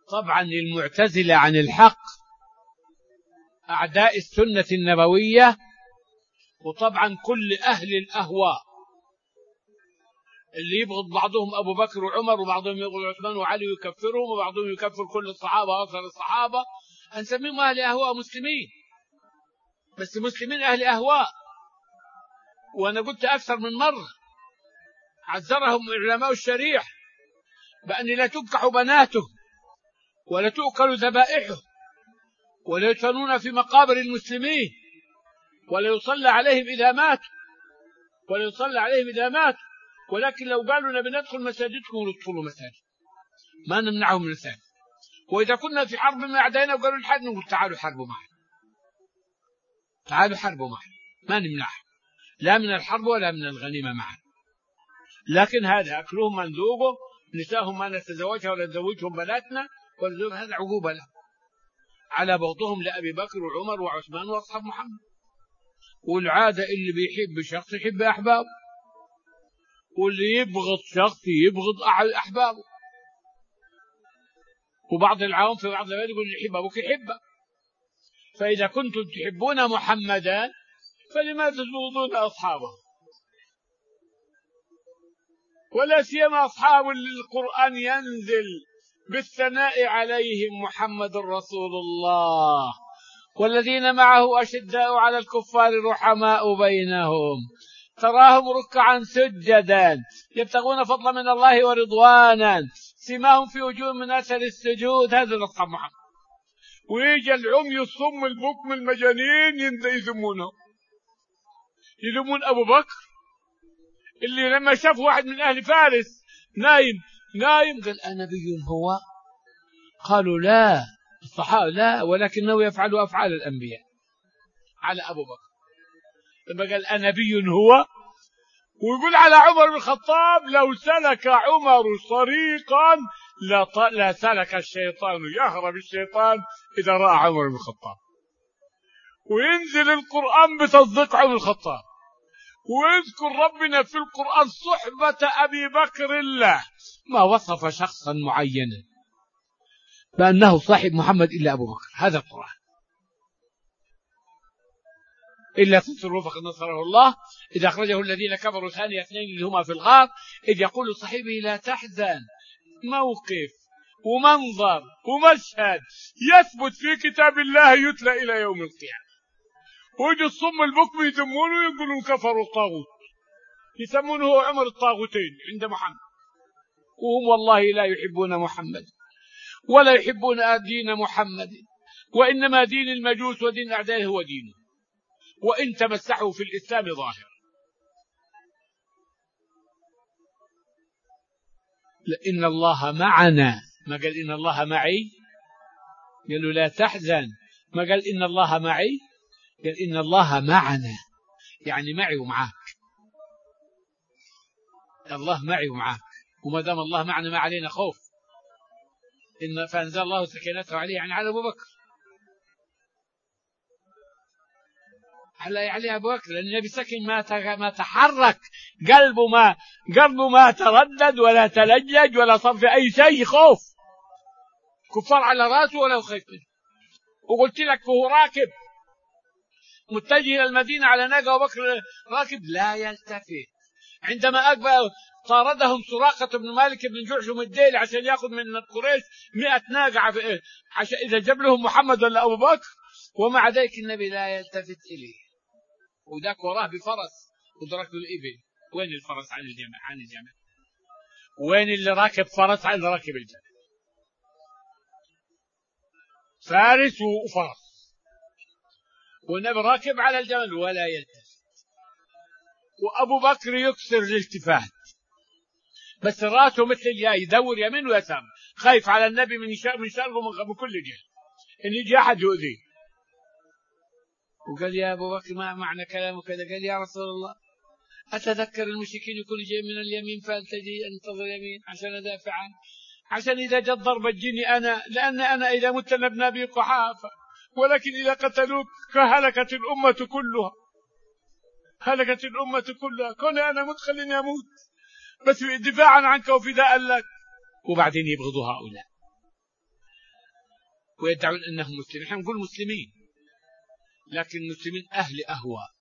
طبعا المعتزلة عن الحق أعداء السنة النبوية، وطبعا كل أهل الأهواء اللي يبغض بعضهم أبو بكر وعمر، وبعضهم يبغض عثمان وعلي ويكفرهم، وبعضهم يكفر كل الصحابة وأكثر الصحابة، هنسميهم أهل أهواء مسلمين، بس مسلمين أهل أهواء. وأنا قلت أكثر من مرة عذرهم علماء الشريعة بأن لا تنكح بناته ولا تؤكل ذبائحه ولا يدفنون في مقابر المسلمين ولا يصلى عليهم إذا ماتوا، ولكن لو قالوا نبي ندخل مساجدكم وندخلوا مساجد ما نمنعهم من ذلك. وإذا كنا في حرب مع أعدائنا وقالوا الحد نقول تعالوا حربوا معنا، ما نمنعهم لا من الحرب ولا من الغنيمة معنا. لكن هذا أكلهم من ذوقه، نساهم ما نتزوجها ولا نزوجهم بناتنا، هذا عقوبة له على بغضهم لأبي بكر وعمر وعثمان وأصحاب محمد. والعادة اللي بيحب شخص يحب أحبابه، واللي يبغض شخص يبغض أحبابه. وبعض العوام في بعض البلاد يقول يحب أبوك يحبه. فإذا كنتم تحبون محمدا فلماذا تبغضون أصحابه؟ ولا سيما أصحاب القرآن ينزل بالثناء عليهم محمد رسول الله والذين معه أشداء على الكفار رحماء بينهم تراهم ركعا سجدا يبتغون فضلا من الله ورضوانا سيماهم في وجوه من أثر السجود. هذا الأصحاب محمد. ويجي العمي الصم البكم المجانين يذمون أبو بكر اللي لما شاف واحد من أهل فارس نايم قال أنبي هو؟ قالوا لا، الصحابة لا، ولكنه يفعل أفعال الأنبياء على أبو بكر. لما قال أنبي هو، ويقول على عمر بن الخطاب لو سلك عمر طريقا لا سلك الشيطان، يهرب الشيطان إذا رأى عمر بن الخطاب. وينزل القرآن بتصديق عمر بن الخطاب، ويذكر ربنا في القرآن صحبة أبي بكر الله، ما وصف شخصا معينا بأنه صاحب محمد إلا أبو بكر. هذا القرآن. إلا تنصروا فقد نصره الله إذ أخرجه الذين كفروا ثاني اثنين اللي هما في الغار إذ يقول لصاحبه لا تحزن. موقف ومنظر ومشهد يثبت في كتاب الله يتلى إلى يوم القيامة. ويجي الصم البكم يذمونه ويقولون كفروا الطاغوت، يسمونه عمر الطاغوتين عند محمد، وهم والله لا يحبون محمد ولا يحبون دين محمد، وإنما دين المجوس ودين أعدائه هو دينه، وإن تمسحوا في الإسلام ظاهر. إن الله معنا، ما قال إن الله معي، قالوا لا تحزن، ما قال إن الله معي، قال إن الله معنا، يعني معي ومعاك. الله معي ومعاك، وما دام الله معنا ما علينا خوف. إن فأنزل الله سكينته عليه، يعني على أبو بكر، على أبو بكر، لأن النبي سكن ما تحرك قلبه ما تردد ولا تلجلج ولا صار في أي شيء خوف. كفار على رأسه ولا خيف منه. وقلت لك فهو راكب متجه إلى المدينة على ناقة، أبو بكر راكب لا يلتفت. عندما أقبل طاردهم سراقة بن مالك بن جعشم الديلي عشان يأخذ من قريش 100 ناقة عشان إذا جاب لهم محمد ولا أبو بكر، ومع ذلك النبي لا يلتفت إليه. وذاك وراه بفرس ودرك الإبل. وين الفرس عن الجمل؟ وين اللي راكب فرس عن اللي راكب الجمل؟ فارس وفرس، والنبي راكب على الجمل ولا يلتفت. وأبو بكر يكسر الالتفات، بس راسه مثل الجاي يدور يمين ويسار، خايف على النبي من شر من كل جهة إن يجي أحد يؤذيه. وقال يا أبو بكر ما معنى كلامه كذا؟ قال يا رسول الله أتذكر المشركين يكون جاي من اليمين فألتجي أنتظر اليمين عشان أدافع عنه، عشان إذا جت ضربة تجيني أنا، لأن أنا إذا مت ابن أبي قحافة، ولكن إذا قتلوك فهلكت الأمة كلها، هلكت الأمة كلها، كون أنا مت خليني أموت بس دفاعا عنك وفداء لك. وبعدين يبغضوا هؤلاء. ويدعون أنهم مسلمين. نحن نقول مسلمين، لكن مسلمين أهل أهواء.